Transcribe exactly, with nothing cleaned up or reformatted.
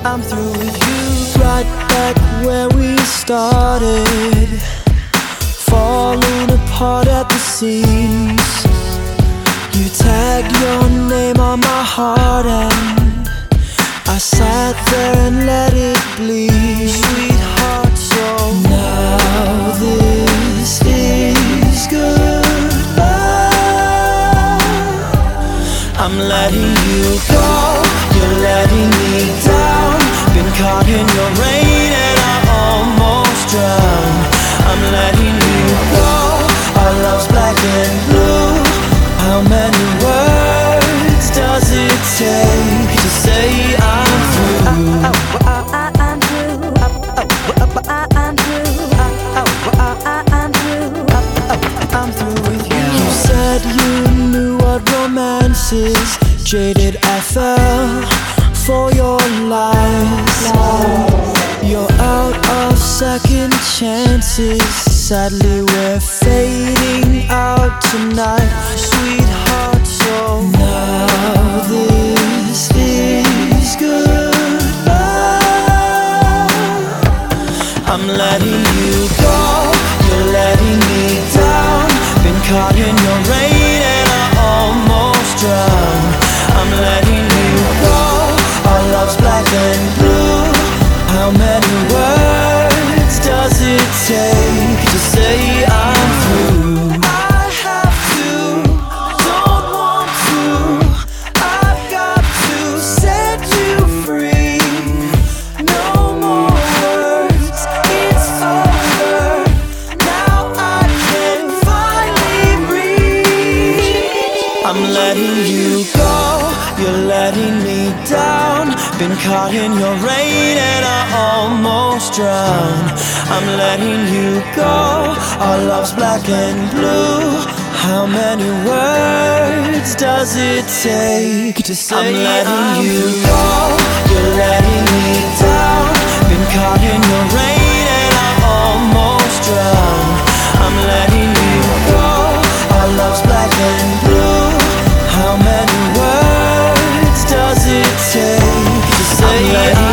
I'm through with you. Right back where we started, falling apart at the seams. You tagged your name on my heart and I sat there and let it bleed. Sweetheart, so now this is goodbye. I'm letting you go, you're letting me down. Been caught in your rain and I almost drowned. I'm letting you go, our love's black and blue. How many words does it take to say I'm through? I'm through. I'm through. I'm through with you. You said you knew what romance is. Jaded I fell for your lies. You're out of second chances. Sadly we're fading out tonight. Sweetheart, so now this is goodbye. I'm letting you go, you're letting me down. Been caught in your rain and I almost drowned. I'm letting you go, our love's black and blue. How many words does it take to say I'm through? I have to, don't want to. I've got to set you free. No more words, it's over. Now I can finally breathe. I'm letting you go, you're letting me down. Been caught in your rain and I almost drowned. I'm letting you go, our love's black and blue. How many words does it take to say I'm letting I'm you go, you're letting me down. Been caught in your rain and I almost drowned. I'm letting you go, our love's black and blue. How many words does it take to say I'm letting